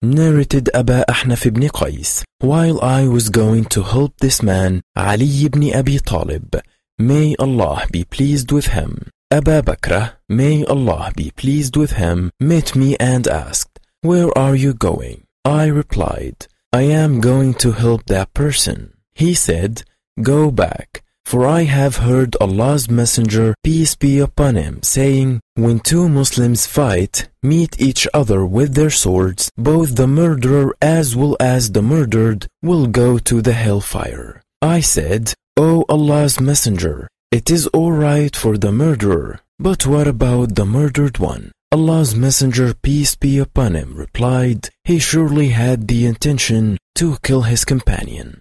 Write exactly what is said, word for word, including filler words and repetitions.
narrated Aba Ahnaf ibn Qais, while I was going to help this man, Ali ibn Abi Talib, may Allah be pleased with him. Aba Bakr, may Allah be pleased with him, met me and asked, "Where are you going?" I replied, "I am going to help that person." He said, "Go back, for I have heard Allah's Messenger, peace be upon him, saying, when two Muslims fight, meet each other with their swords, both the murderer as well as the murdered will go to the hellfire." I said, "O Allah's Messenger, it is all right for the murderer, but what about the murdered one?" Allah's Messenger, peace be upon him, replied, "He surely had the intention to kill his companion."